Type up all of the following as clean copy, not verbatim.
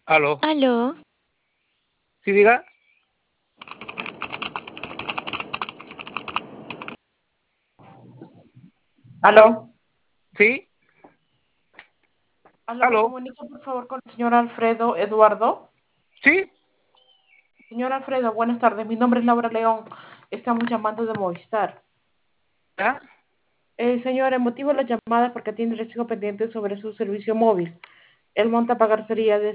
Aló. Aló, Sí, diga. Aló, Sí. aló, me Aló. comunico por favor con el señor Alfredo Eduardo. Sí. Señor Alfredo, buenas tardes. Mi nombre es Laura León. Estamos llamando de Movistar. ¿Ah? Señor, el motivo de la llamada es porque tiene recibo pendiente sobre su servicio móvil. El monto a pagar sería de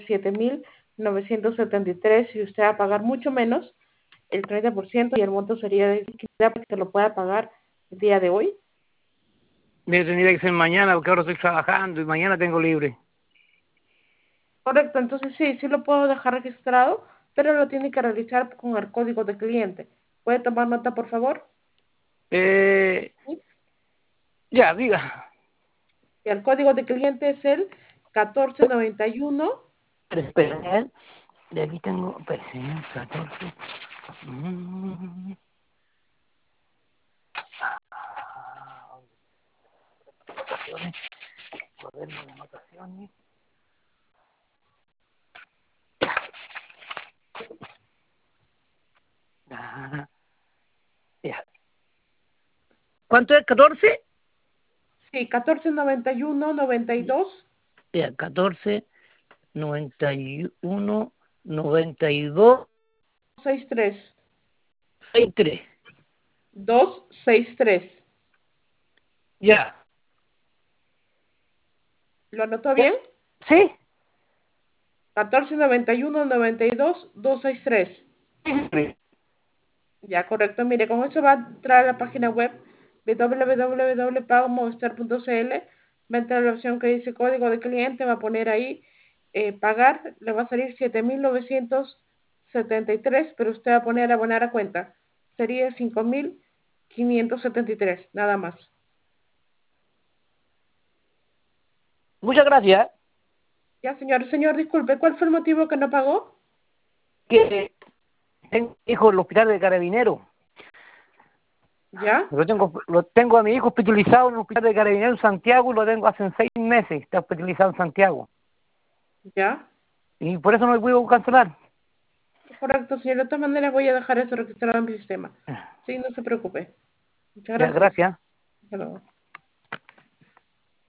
7.973 y usted va a pagar mucho menos, el 30%, y el monto sería de liquidez para que lo pueda pagar el día de hoy. Me tendría que ser mañana porque ahora estoy trabajando y mañana tengo libre. Correcto, entonces sí lo puedo dejar registrado, pero lo tiene que realizar con el código de cliente. ¿Puede tomar nota, por favor? Eh, Sí. ya, diga. El código de cliente es el 1491. Espera, ¿eh? De aquí tengo, espérese, 14. Mm. Anotaciones, cuaderno de anotaciones. Ah, ya. ¿Cuánto es? ¿14? Sí, 1491-92. Ya, 14, 91, 92, 63. 63. 263. Ya. ¿Lo anotó Ya. bien? ¿Sí? 1491-92-263. Sí. Ya, correcto. Mire, con eso va a entrar a la página web www.pagomovistar.cl. Va a entrar la opción que dice código de cliente, va a poner ahí pagar, le va a salir 7.973, pero usted va a poner abonar a cuenta. Sería 5.573, nada más. Muchas gracias. Ya, señor, disculpe, ¿cuál fue el motivo que no pagó? Que tengo hijo en el hospital de Carabineros. Ya, Lo tengo a mi hijo hospitalizado en el hospital de Carabineros en Santiago y lo tengo hace 6 meses. Está hospitalizado en Santiago. ya. Y por eso no lo puedo cancelar. Correcto, señor. De todas maneras voy a dejar eso registrado en mi sistema. Sí, no se preocupe. Muchas Ya, gracias. gracias. Hasta luego.